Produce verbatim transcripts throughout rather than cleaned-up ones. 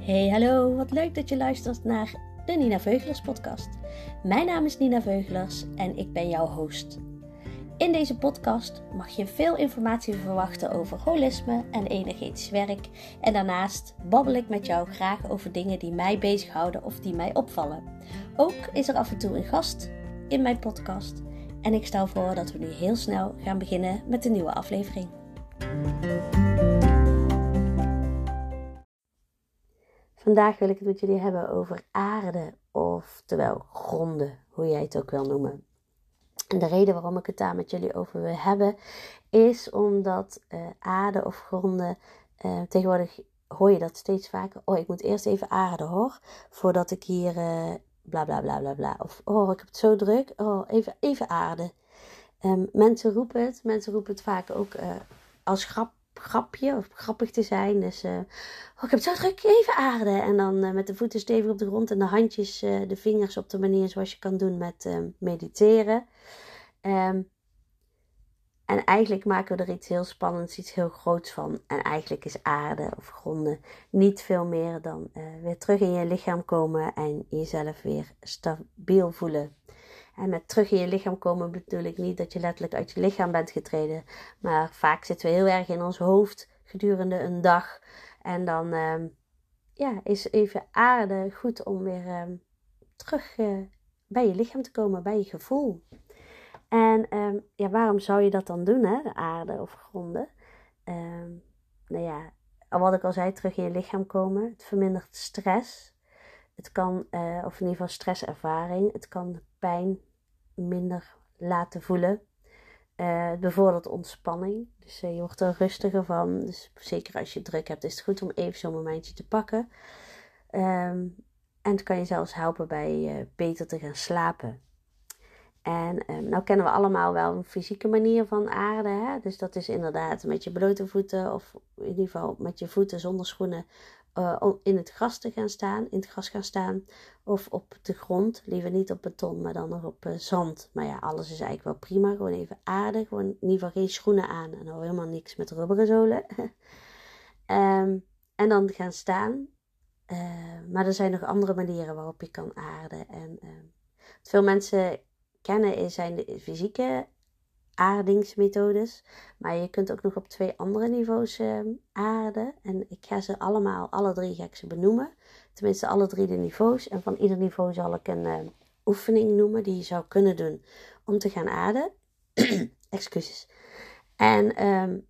Hey, hallo, wat leuk dat je luistert naar de Nina Veuglers podcast. Mijn naam is Nina Veuglers en ik ben jouw host. In deze podcast mag je veel informatie verwachten over holisme en energetisch werk. En daarnaast babbel ik met jou graag over dingen die mij bezighouden of die mij opvallen. Ook is er af en toe een gast in mijn podcast. En ik stel voor dat we nu heel snel gaan beginnen met de nieuwe aflevering. Vandaag wil ik het met jullie hebben over aarde, oftewel gronden, hoe jij het ook wil noemen. En de reden waarom ik het daar met jullie over wil hebben, is omdat uh, aarde of gronden, uh, tegenwoordig hoor je dat steeds vaker. Oh, ik moet eerst even aarde hoor, voordat ik hier uh, bla bla bla bla bla. Of oh, ik heb het zo druk, oh, even, even aarde. Um, mensen roepen het, mensen roepen het vaak ook uh, als grap. grapje of grappig te zijn. Dus uh, oh, ik heb het zo druk, even aarde. En dan uh, met de voeten stevig op de grond en de handjes, uh, de vingers op de manier zoals je kan doen met uh, mediteren. Um, en eigenlijk maken we er iets heel spannends, iets heel groots van. En eigenlijk is aarde of gronden niet veel meer dan uh, weer terug in je lichaam komen en jezelf weer stabiel voelen. En met terug in je lichaam komen bedoel ik niet dat je letterlijk uit je lichaam bent getreden. Maar vaak zitten we heel erg in ons hoofd gedurende een dag. En dan uh, ja, is even aarde goed om weer uh, terug uh, bij je lichaam te komen, bij je gevoel. En um, ja, waarom zou je dat dan doen, hè? De aarde of gronden? Um, nou ja, wat ik al zei, terug in je lichaam komen. Het vermindert stress. Het kan, uh, of in ieder geval stresservaring. Het kan pijn minder laten voelen. Uh, het bevordert ontspanning. Dus uh, je wordt er rustiger van. Dus zeker als je druk hebt, is het goed om even zo'n momentje te pakken. Um, en het kan je zelfs helpen bij uh, beter te gaan slapen. En um, nou kennen we allemaal wel een fysieke manier van aarde. Hè? Dus dat is inderdaad met je blote voeten. Of in ieder geval met je voeten zonder schoenen. Uh, om in het gras te gaan staan, in het gras gaan staan, of op de grond, liever niet op beton, maar dan nog op uh, zand. Maar ja, alles is eigenlijk wel prima, gewoon even aarde, gewoon in ieder geval geen schoenen aan en al helemaal niks met rubberen zolen. um, en dan gaan staan, uh, maar er zijn nog andere manieren waarop je kan aarden. En uh, wat veel mensen kennen is, zijn de fysieke aardingsmethodes. Maar je kunt ook nog op twee andere niveaus uh, aarden. En ik ga ze allemaal, alle drie ga ik ze benoemen. Tenminste alle drie de niveaus. En van ieder niveau zal ik een uh, oefening noemen die je zou kunnen doen om te gaan aarden. Excuses. En um,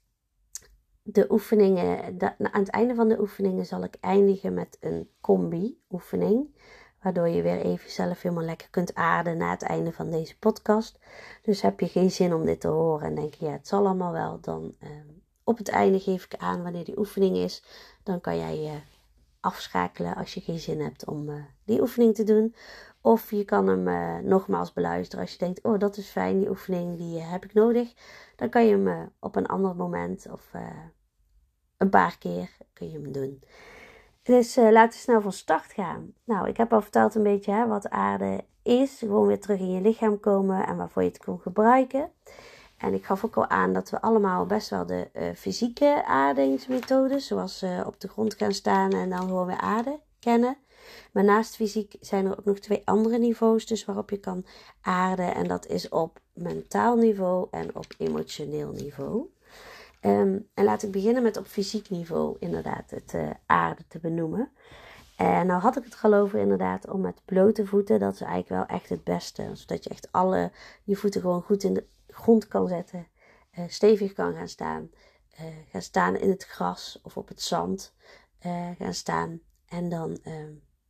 de oefeningen, de, aan het einde van de oefeningen zal ik eindigen met een combi-oefening. Waardoor je weer even zelf helemaal lekker kunt aarden na het einde van deze podcast. Dus heb je geen zin om dit te horen en denk je, ja, het zal allemaal wel. Dan uh, op het einde geef ik aan wanneer die oefening is. Dan kan jij je uh, afschakelen als je geen zin hebt om uh, die oefening te doen. Of je kan hem uh, nogmaals beluisteren als je denkt, oh dat is fijn, die oefening die uh, heb ik nodig. Dan kan je hem uh, op een ander moment of uh, een paar keer kun je hem doen. Dus uh, laten we snel van start gaan. Nou, ik heb al verteld een beetje hè, wat aarde is. Gewoon weer terug in je lichaam komen en waarvoor je het kon gebruiken. En ik gaf ook al aan dat we allemaal best wel de uh, fysieke aardingsmethodes, zoals uh, op de grond gaan staan en dan gewoon weer aarde, kennen. Maar naast fysiek zijn er ook nog twee andere niveaus dus waarop je kan aarden. En dat is op mentaal niveau en op emotioneel niveau. Um, en laat ik beginnen met op fysiek niveau inderdaad het uh, aarde te benoemen. En nou had ik het geloven inderdaad om met blote voeten, dat is eigenlijk wel echt het beste. Zodat je echt alle je voeten gewoon goed in de grond kan zetten. Uh, stevig kan gaan staan. Uh, gaan staan in het gras of op het zand. Uh, gaan staan en dan uh,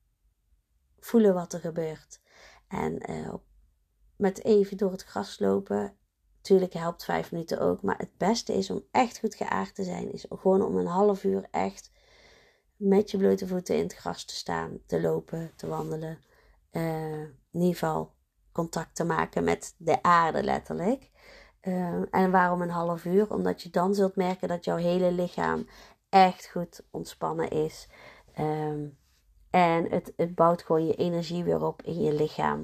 voelen wat er gebeurt. En uh, met even door het gras lopen. Natuurlijk helpt vijf minuten ook. Maar het beste is om echt goed geaard te zijn. Is gewoon om een half uur echt met je blote voeten in het gras te staan. Te lopen, te wandelen. Uh, in ieder geval contact te maken met de aarde letterlijk. Uh, en waarom een half uur? Omdat je dan zult merken dat jouw hele lichaam echt goed ontspannen is. Um, en het, het bouwt gewoon je energie weer op in je lichaam.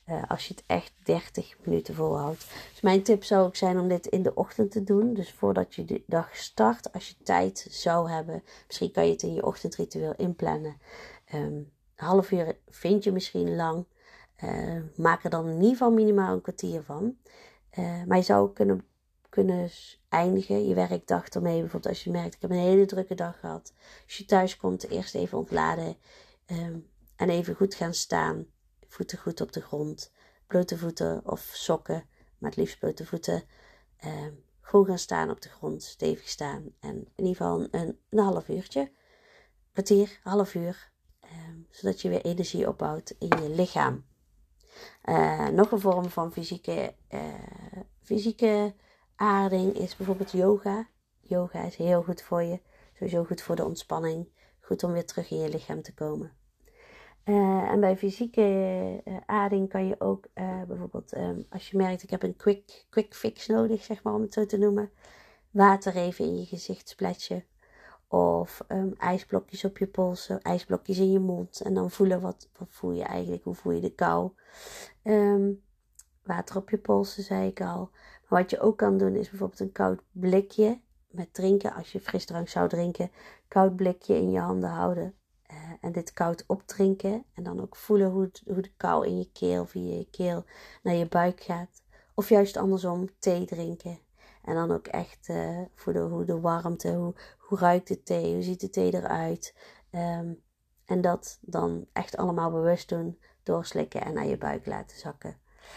Uh, als je het echt dertig minuten volhoudt. Dus mijn tip zou ook zijn om dit in de ochtend te doen. Dus voordat je de dag start, als je tijd zou hebben. Misschien kan je het in je ochtendritueel inplannen. Um, een half uur vind je misschien lang. Uh, maak er dan in ieder geval minimaal een kwartier van. Uh, maar je zou kunnen, kunnen eindigen, je werkdag ermee. Bijvoorbeeld als je merkt, ik heb een hele drukke dag gehad. Als je thuis komt, eerst even ontladen. Um, en even goed gaan staan. Voeten goed op de grond. Blote voeten of sokken. Maar het liefst blote voeten. Um, gewoon gaan staan op de grond. Stevig staan. En in ieder geval een, een half uurtje. Kwartier, half uur. Um, zodat je weer energie opbouwt in je lichaam. Uh, nog een vorm van fysieke, uh, fysieke aarding is bijvoorbeeld yoga. Yoga is heel goed voor je. Sowieso goed voor de ontspanning. Goed om weer terug in je lichaam te komen. Uh, en bij fysieke uh, aarding kan je ook uh, bijvoorbeeld, um, als je merkt ik heb een quick, quick fix nodig, zeg maar om het zo te noemen. Water even in je gezicht spletsen. Of um, ijsblokjes op je polsen, ijsblokjes in je mond. En dan voelen wat, wat voel je eigenlijk, hoe voel je de kou. Um, water op je polsen, zei ik al. Maar wat je ook kan doen is bijvoorbeeld een koud blikje met drinken. Als je frisdrank zou drinken, koud blikje in je handen houden. Uh, en dit koud opdrinken. En dan ook voelen hoe, het, hoe de kou in je keel, via je keel, naar je buik gaat. Of juist andersom, thee drinken. En dan ook echt uh, voelen hoe de warmte, hoe, hoe ruikt de thee, hoe ziet de thee eruit. Um, en dat dan echt allemaal bewust doen, doorslikken en naar je buik laten zakken.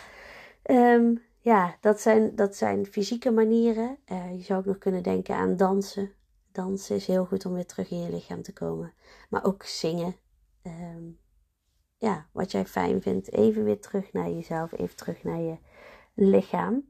Um, ja, dat zijn, dat zijn fysieke manieren. Uh, je zou ook nog kunnen denken aan dansen. Dansen is heel goed om weer terug in je lichaam te komen. Maar ook zingen. Um, ja, wat jij fijn vindt. Even weer terug naar jezelf. Even terug naar je lichaam.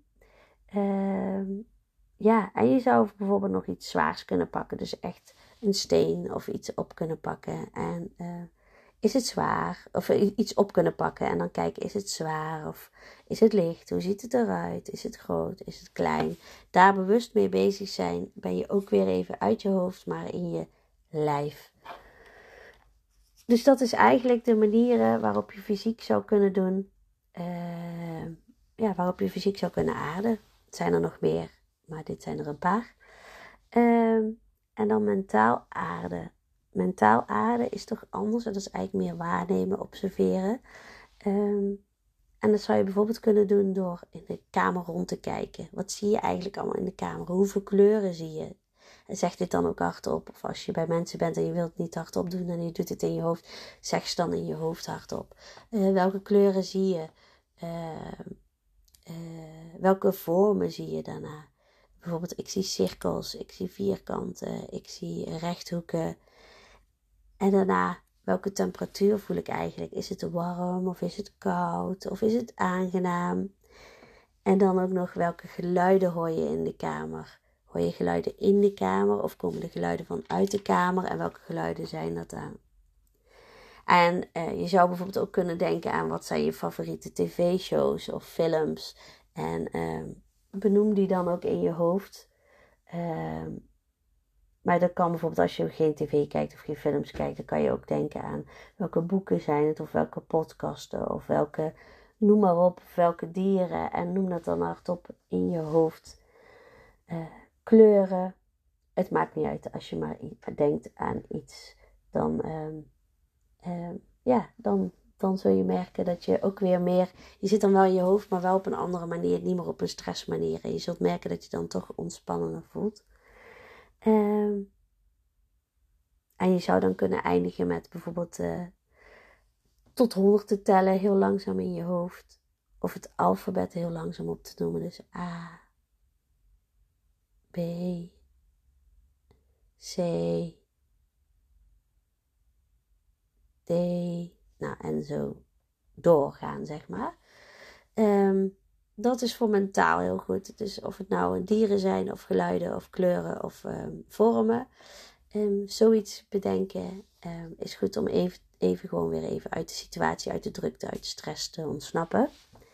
Um, ja, en je zou bijvoorbeeld nog iets zwaars kunnen pakken. Dus echt een steen of iets op kunnen pakken. En uh, is het zwaar? Of iets op kunnen pakken. En dan kijken, is het zwaar? Of is het licht? Hoe ziet het eruit? Is het groot? Is het klein? Daar bewust mee bezig zijn. Ben je ook weer even uit je hoofd, maar in je lijf. Dus dat is eigenlijk de manieren waarop je fysiek zou kunnen doen. Uh, ja, waarop je fysiek zou kunnen aarden. Het zijn er nog meer, maar dit zijn er een paar. Um, en dan mentaal aarden. Mentaal aarden is toch anders. Dat is eigenlijk meer waarnemen, observeren. Um, en dat zou je bijvoorbeeld kunnen doen door in de kamer rond te kijken. Wat zie je eigenlijk allemaal in de kamer? Hoeveel kleuren zie je? En zeg dit dan ook hardop. Of als je bij mensen bent en je wilt het niet hardop doen en je doet het in je hoofd, zeg ze dan in je hoofd hardop. Uh, welke kleuren zie je? Uh, uh, welke vormen zie je daarna? Bijvoorbeeld, ik zie cirkels, ik zie vierkanten, ik zie rechthoeken. En daarna, welke temperatuur voel ik eigenlijk? Is het warm of is het koud of is het aangenaam? En dan ook nog, welke geluiden hoor je in de kamer? Hoor je geluiden in de kamer of komen de geluiden vanuit de kamer? En welke geluiden zijn dat dan? En uh, je zou bijvoorbeeld ook kunnen denken aan wat zijn je favoriete tv-shows of films. En uh, benoem die dan ook in je hoofd. Uh, maar dat kan bijvoorbeeld als je geen tv kijkt of geen films kijkt. Dan kan je ook denken aan welke boeken zijn het. Of welke podcasten. Of welke, noem maar op, of welke dieren. En noem dat dan hardop in je hoofd. Uh, kleuren. Het maakt niet uit als je maar denkt aan iets. Dan... Uh, Uh, ja, dan, dan zul je merken dat je ook weer meer... Je zit dan wel in je hoofd, maar wel op een andere manier. Niet meer op een stressmanier. En je zult merken dat je dan toch ontspannender voelt. Uh, en je zou dan kunnen eindigen met bijvoorbeeld... Uh, tot honderd te tellen, heel langzaam in je hoofd. Of het alfabet heel langzaam op te noemen. Dus A, B, C... D, nou en zo doorgaan, zeg maar. Um, dat is voor mentaal heel goed. Dus of het nou dieren zijn, of geluiden, of kleuren, of um, vormen. Um, zoiets bedenken um, is goed om even, even gewoon weer even uit de situatie, uit de drukte, uit de stress te ontsnappen.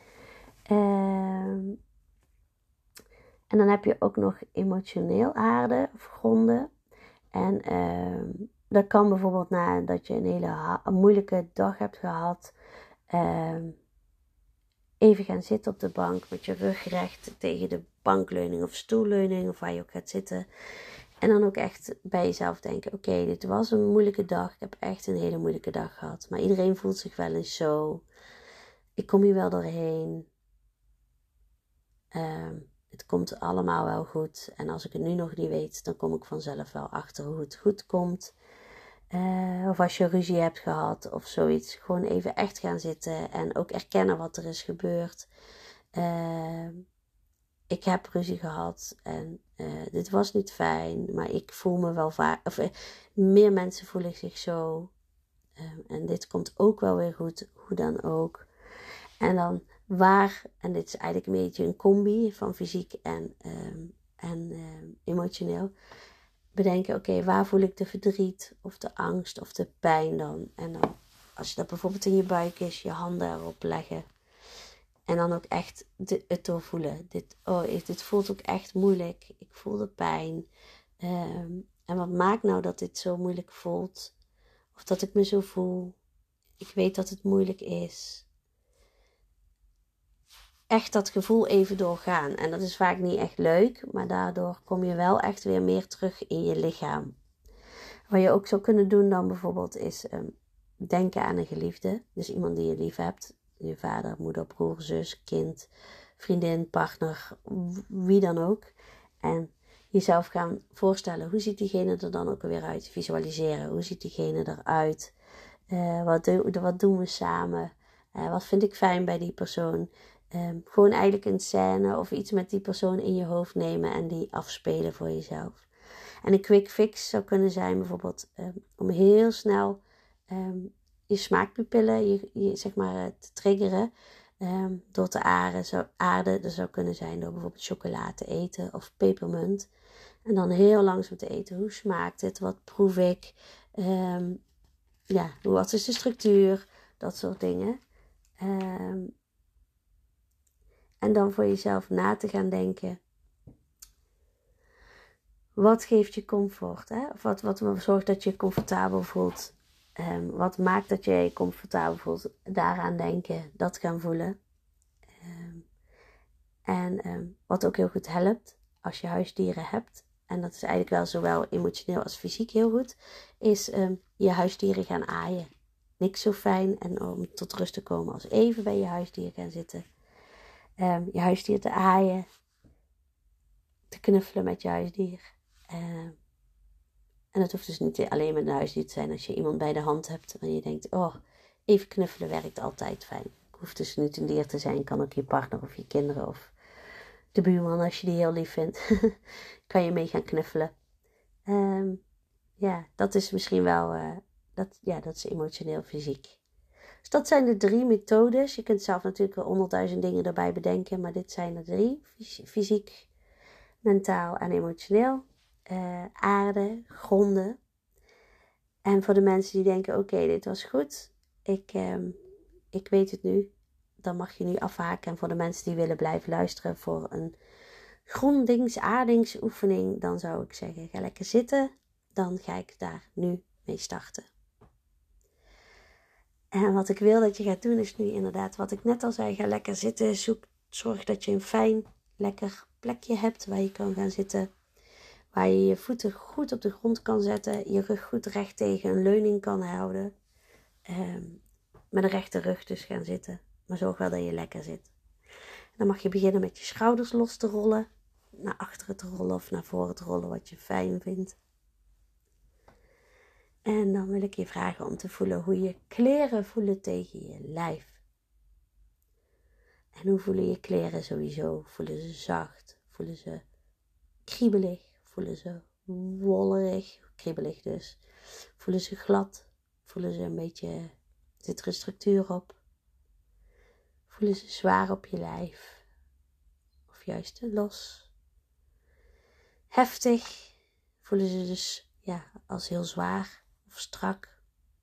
Um, en dan heb je ook nog emotioneel aarden of gronden. En... Um, Dat kan bijvoorbeeld nadat je een hele ha- een moeilijke dag hebt gehad. Um, even gaan zitten op de bank met je rug recht tegen de bankleuning of stoelleuning of waar je ook gaat zitten. En dan ook echt bij jezelf denken, oké, okay, dit was een moeilijke dag. Ik heb echt een hele moeilijke dag gehad. Maar iedereen voelt zich wel eens zo. Ik kom hier wel doorheen. Um, het komt allemaal wel goed. En als ik het nu nog niet weet, dan kom ik vanzelf wel achter hoe het goed komt. Uh, of als je ruzie hebt gehad of zoiets. Gewoon even echt gaan zitten en ook erkennen wat er is gebeurd. Uh, ik heb ruzie gehad en uh, dit was niet fijn. Maar ik voel me wel vaak... Of uh, meer mensen voelen zich zo. Uh, en dit komt ook wel weer goed, hoe dan ook. En dan waar, en dit is eigenlijk een beetje een combi van fysiek en, um, en um, emotioneel. Bedenken, oké, okay, waar voel ik de verdriet of de angst of de pijn dan? En dan, als je dat bijvoorbeeld in je buik is, je handen erop leggen. En dan ook echt de, het doorvoelen. Dit, oh, dit voelt ook echt moeilijk. Ik voel de pijn. Um, en wat maakt nou dat dit zo moeilijk voelt? Of dat ik me zo voel? Ik weet dat het moeilijk is. Echt dat gevoel even doorgaan. En dat is vaak niet echt leuk, maar daardoor kom je wel echt weer meer terug in je lichaam. Wat je ook zou kunnen doen dan bijvoorbeeld is um, denken aan een geliefde. Dus iemand die je lief hebt. Je vader, moeder, broer, zus, kind, vriendin, partner, wie dan ook. En jezelf gaan voorstellen, hoe ziet diegene er dan ook weer uit? Visualiseren, hoe ziet diegene eruit? Uh, wat, do- wat doen we samen? Uh, wat vind ik fijn bij die persoon? Um, gewoon eigenlijk een scène of iets met die persoon in je hoofd nemen en die afspelen voor jezelf. En een quick fix zou kunnen zijn bijvoorbeeld um, om heel snel um, je smaakpupillen je, je, zeg maar, te triggeren um, door te aarden. Zou, aarden. Dat zou kunnen zijn door bijvoorbeeld chocola te eten of pepermunt. En dan heel langzaam te eten. Hoe smaakt het? Wat proef ik? Um, ja, wat is de structuur? Dat soort dingen. Um, En dan voor jezelf na te gaan denken. Wat geeft je comfort? Hè? Of wat, wat zorgt dat je je comfortabel voelt? Um, wat maakt dat je je comfortabel voelt? Daaraan denken. Dat gaan voelen. Um, en um, wat ook heel goed helpt. Als je huisdieren hebt. En dat is eigenlijk wel zowel emotioneel als fysiek heel goed. Is um, je huisdieren gaan aaien. Niks zo fijn. En om tot rust te komen als even bij je huisdier gaan zitten. Um, je huisdier te aaien. Te knuffelen met je huisdier. Uh, en het hoeft dus niet alleen met een huisdier te zijn als je iemand bij de hand hebt. En je denkt, oh, even knuffelen werkt altijd fijn. Het hoeft dus niet een dier te zijn. Kan ook je partner of je kinderen of de buurman als je die heel lief vindt. Kan je mee gaan knuffelen. Um, ja, dat is misschien wel, uh, dat, ja, dat is emotioneel fysiek. Dus dat zijn de drie methodes. Je kunt zelf natuurlijk wel honderdduizend dingen erbij bedenken. Maar dit zijn er drie. Fysiek, mentaal en emotioneel. Uh, aarde, gronden. En voor de mensen die denken, oké, okay, dit was goed. Ik, um, ik weet het nu. Dan mag je nu afhaken. En voor de mensen die willen blijven luisteren voor een grondings, aardingsoefening. Dan zou ik zeggen, ga lekker zitten. Dan ga ik daar nu mee starten. En wat ik wil dat je gaat doen is nu inderdaad wat ik net al zei. Ga lekker zitten. Zoek, zorg dat je een fijn, lekker plekje hebt waar je kan gaan zitten. Waar je je voeten goed op de grond kan zetten. Je rug goed recht tegen een leuning kan houden. Um, met een rechte rug dus gaan zitten. Maar zorg wel dat je lekker zit. En dan mag je beginnen met je schouders los te rollen. Naar achteren te rollen of naar voren te rollen wat je fijn vindt. En dan wil ik je vragen om te voelen hoe je kleren voelen tegen je lijf. En hoe voelen je kleren sowieso? Voelen ze zacht? Voelen ze kriebelig? Voelen ze wollerig? Kriebelig dus. Voelen ze glad? Voelen ze een beetje, zit er een structuur op? Voelen ze zwaar op je lijf? Of juist los? Heftig? Voelen ze dus ja, als heel zwaar of strak?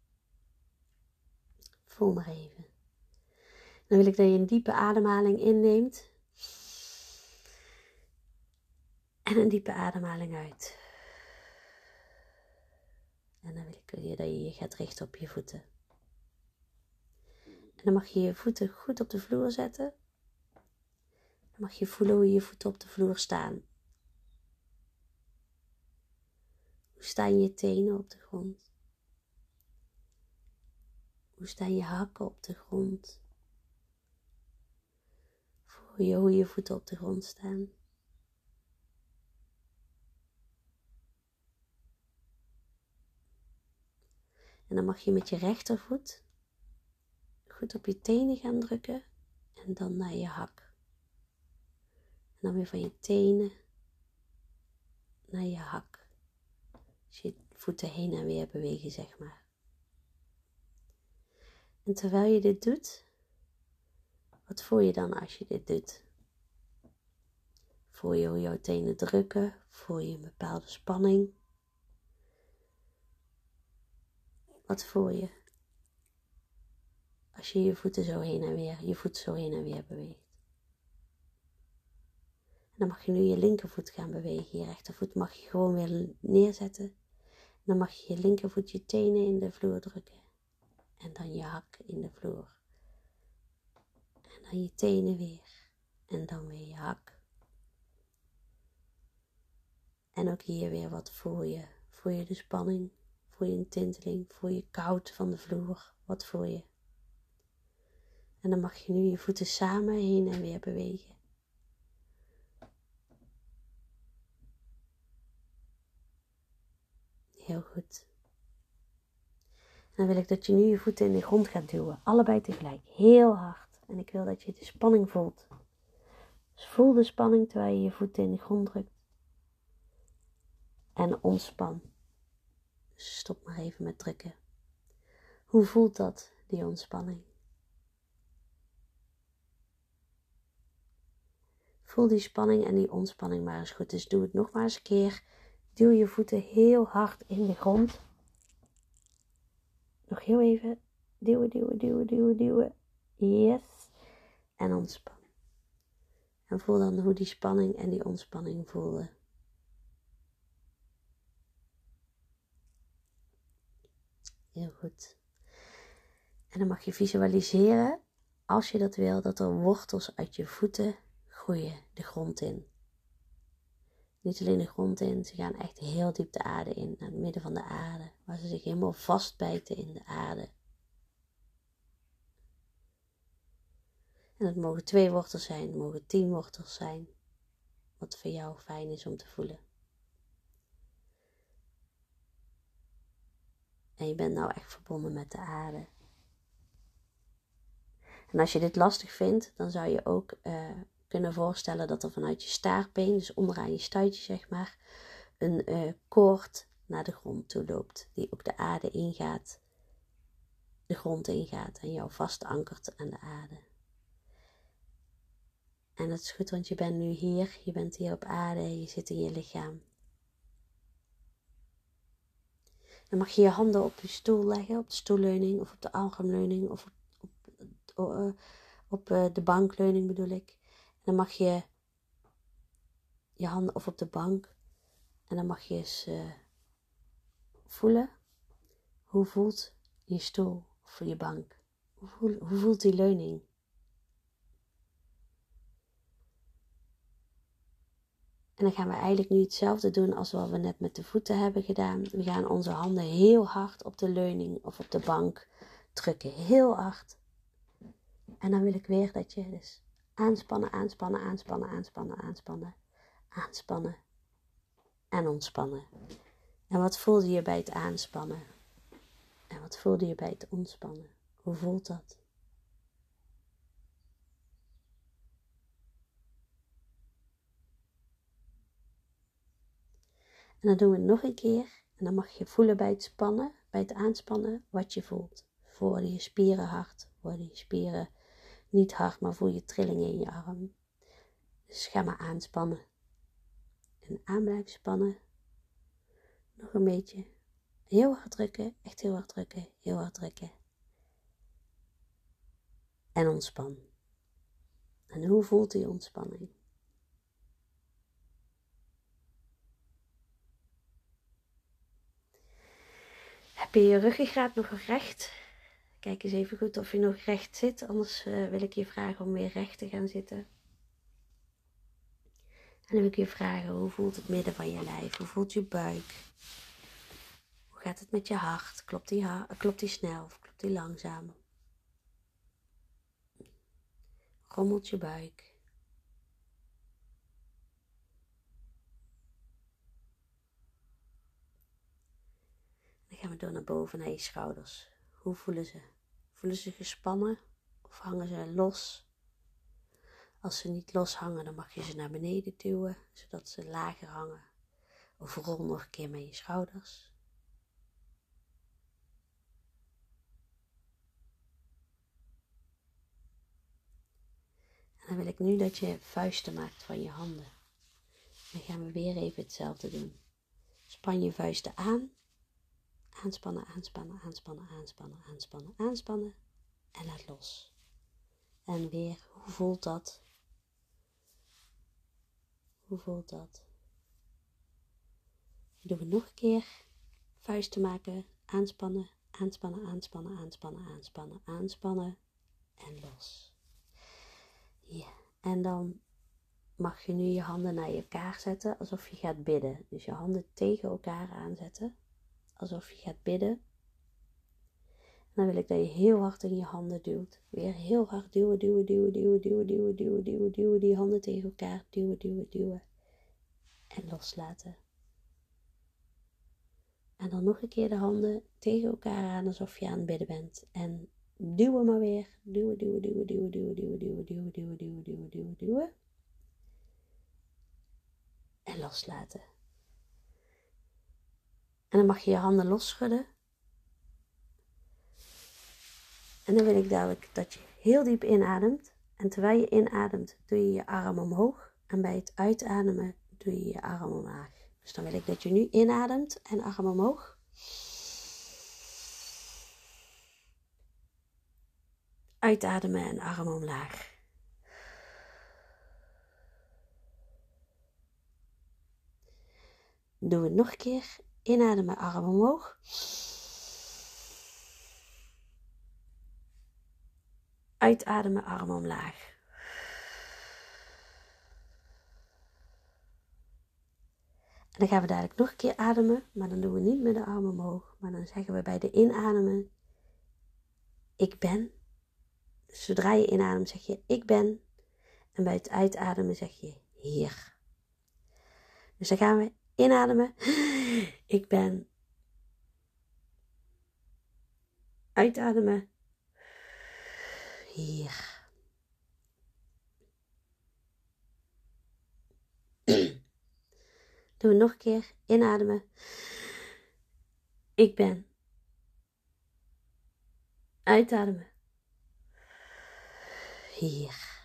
Voel maar even. Dan wil ik dat je een diepe ademhaling inneemt. En een diepe ademhaling uit. En dan wil ik dat je je gaat richten op je voeten. En dan mag je je voeten goed op de vloer zetten. Dan mag je voelen hoe je voeten op de vloer staan. Hoe staan je tenen op de grond? Hoe staan je hakken op de grond? Voel je hoe je voeten op de grond staan? En dan mag je met je rechtervoet goed op je tenen gaan drukken en dan naar je hak. En dan weer van je tenen naar je hak. Dus je voeten heen en weer bewegen, zeg maar. En terwijl je dit doet, wat voel je dan als je dit doet? Voel je hoe jouw tenen drukken? Voel je een bepaalde spanning? Wat voel je als je je voeten zo heen en weer, je voet zo heen en weer beweegt? En dan mag je nu je linkervoet gaan bewegen. Je rechtervoet mag je gewoon weer neerzetten. En dan mag je je linkervoet je tenen in de vloer drukken. En dan je hak in de vloer. En dan je tenen weer. En dan weer je hak. En ook hier weer, wat voel je? Voel je de spanning? Voel je een tinteling? Voel je koud van de vloer? Wat voel je? En dan mag je nu je voeten samen heen en weer bewegen. Heel goed. En dan wil ik dat je nu je voeten in de grond gaat duwen. Allebei tegelijk. Heel hard. En ik wil dat je de spanning voelt. Dus voel de spanning terwijl je je voeten in de grond drukt. En ontspan. Dus stop maar even met drukken. Hoe voelt dat, die ontspanning? Voel die spanning en die ontspanning maar eens goed. Dus doe het nog maar eens een keer. Duw je voeten heel hard in de grond. Nog heel even. Duwen, duwen, duwen, duwen, duwen. Yes. En ontspan. En voel dan hoe die spanning en die ontspanning voelen. Heel goed. En dan mag je visualiseren, als je dat wil, dat er wortels uit je voeten groeien de grond in. Niet alleen de grond in, ze gaan echt heel diep de aarde in, naar het midden van de aarde, waar ze zich helemaal vastbijten in de aarde. En het mogen twee wortels zijn, het mogen tien wortels zijn, wat voor jou fijn is om te voelen. En je bent nou echt verbonden met de aarde. En als je dit lastig vindt, dan zou je ook uh, kunnen voorstellen dat er vanuit je staartbeen, dus onderaan je stuitje zeg maar, een uh, koord naar de grond toe loopt. Die ook de aarde ingaat, de grond ingaat en jou vast ankert aan de aarde. En dat is goed, want je bent nu hier, je bent hier op aarde, je zit in je lichaam. Dan mag je je handen op je stoel leggen, op de stoelleuning of op de armleuning of op, op, uh, op uh, de bankleuning bedoel ik. En dan mag je je handen of op de bank en dan mag je eens uh, voelen, hoe voelt je stoel of je bank? Hoe, voel, hoe voelt die leuning? En dan gaan we eigenlijk nu hetzelfde doen als wat we net met de voeten hebben gedaan. We gaan onze handen heel hard op de leuning of op de bank drukken. Heel hard. En dan wil ik weer dat je dus aanspannen, aanspannen, aanspannen, aanspannen, aanspannen, aanspannen en ontspannen. En wat voelde je bij het aanspannen? En wat voelde je bij het ontspannen? Hoe voelt dat? En dan doen we het nog een keer. En dan mag je voelen bij het spannen, bij het aanspannen, wat je voelt. Worden je spieren hard? Worden je spieren niet hard, maar voel je trillingen in je arm? Dus ga maar aanspannen. En aan blijven spannen. Nog een beetje. Heel hard drukken, echt heel hard drukken, heel hard drukken. En ontspan. En hoe voelt die ontspanning? Heb je je ruggengraat nog recht? Kijk eens even goed of je nog recht zit, anders uh, wil ik je vragen om weer recht te gaan zitten. En dan wil ik je vragen, hoe voelt het midden van je lijf? Hoe voelt je buik? Hoe gaat het met je hart? Klopt die, ha- klopt die snel of klopt die langzaam? Rommelt je buik? Dan gaan we door naar boven, naar je schouders. Hoe voelen ze? Voelen ze gespannen of hangen ze los? Als ze niet los hangen, dan mag je ze naar beneden duwen, zodat ze lager hangen. Of rol nog een keer met je schouders. En dan wil ik nu dat je vuisten maakt van je handen. Dan gaan we weer even hetzelfde doen. Span je vuisten aan. Aanspannen, aanspannen, aanspannen, aanspannen, aanspannen, aanspannen. En laat los. En weer, hoe voelt dat? Hoe voelt dat? Doen we nog een keer. Vuisten maken, aanspannen, aanspannen, aanspannen, aanspannen, aanspannen, aanspannen. En los. Ja, en dan mag je nu je handen naar elkaar zetten, alsof je gaat bidden. Dus je handen tegen elkaar aanzetten, alsof je gaat bidden. En dan wil ik dat je heel hard in je handen duwt. Weer heel hard duwen, duwen, duwen, duwen, duwen, duwen, duwen, duwen, duwen. Die handen tegen elkaar, duwen, duwen, duwen. En loslaten. En dan nog een keer de handen tegen elkaar aan, alsof je aan het bidden bent. En duwen maar weer. Duwen, duwen, duwen, duwen, duwen, duwen, duwen, duwen, duwen, duwen, duwen, duwen, duwen. En loslaten. En dan mag je je handen losschudden. En dan wil ik dadelijk dat je heel diep inademt. En terwijl je inademt, doe je je arm omhoog. En bij het uitademen doe je je arm omlaag. Dus dan wil ik dat je nu inademt en arm omhoog. Uitademen en arm omlaag. Doe het nog een keer. Inademen, arm omhoog. Uitademen, arm omlaag. En dan gaan we dadelijk nog een keer ademen, maar dan doen we niet met de arm omhoog. Maar dan zeggen we bij de inademen, ik ben. Dus zodra je inademt zeg je, ik ben. En bij het uitademen zeg je, hier. Dus dan gaan we inademen, ik ben. Uitademen, hier. Doen we nog een keer. Inademen. Ik ben. Uitademen. Hier.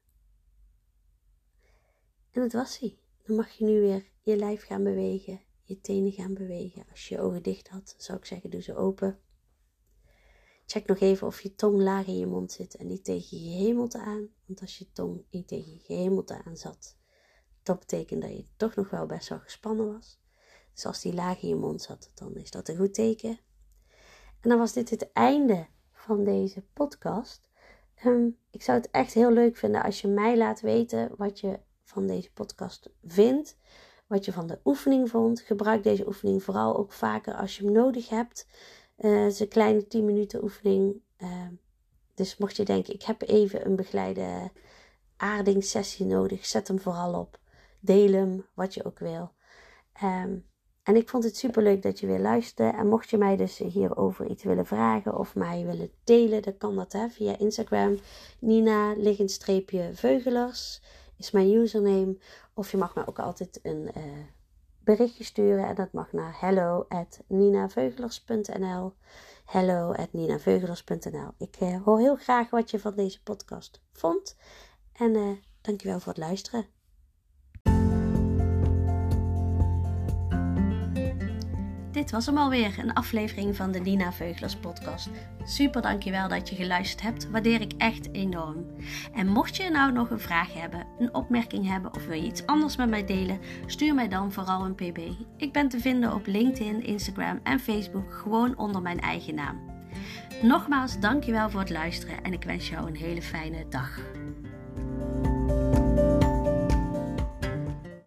En dat was hij. Dan mag je nu weer je lijf gaan bewegen. Je tenen gaan bewegen. Als je je ogen dicht had, zou ik zeggen, doe ze open. Check nog even of je tong laag in je mond zit en niet tegen je hemelte aan. Want als je tong niet tegen je hemelte aan zat, dat betekent dat je toch nog wel best wel gespannen was. Dus als die laag in je mond zat, dan is dat een goed teken. En dan was dit het einde van deze podcast. Um, ik zou het echt heel leuk vinden als je mij laat weten wat je van deze podcast vindt. Wat je van de oefening vond. Gebruik deze oefening vooral ook vaker als je hem nodig hebt. Uh, het is een kleine tien minuten oefening. Uh, dus mocht je denken, ik heb even een begeleide aardingssessie nodig. Zet hem vooral op. Deel hem, wat je ook wil. Um, en ik vond het superleuk dat je weer luisterde. En mocht je mij dus hierover iets willen vragen of mij willen delen, dan kan dat hè, via Instagram. Nina liggend Veugelers is mijn username. Of je mag mij ook altijd een uh, berichtje sturen. En dat mag naar hello at ninaveugelers punt n l. hello at ninaveugelers punt n l. Ik uh, hoor heel graag wat je van deze podcast vond. En uh, dankjewel voor het luisteren. Dit was hem alweer, een aflevering van de Nina Veugelers podcast. Super dankjewel dat je geluisterd hebt, waardeer ik echt enorm. En mocht je nou nog een vraag hebben, een opmerking hebben of wil je iets anders met mij delen, stuur mij dan vooral een pb. Ik ben te vinden op LinkedIn, Instagram en Facebook, gewoon onder mijn eigen naam. Nogmaals dankjewel voor het luisteren en ik wens jou een hele fijne dag.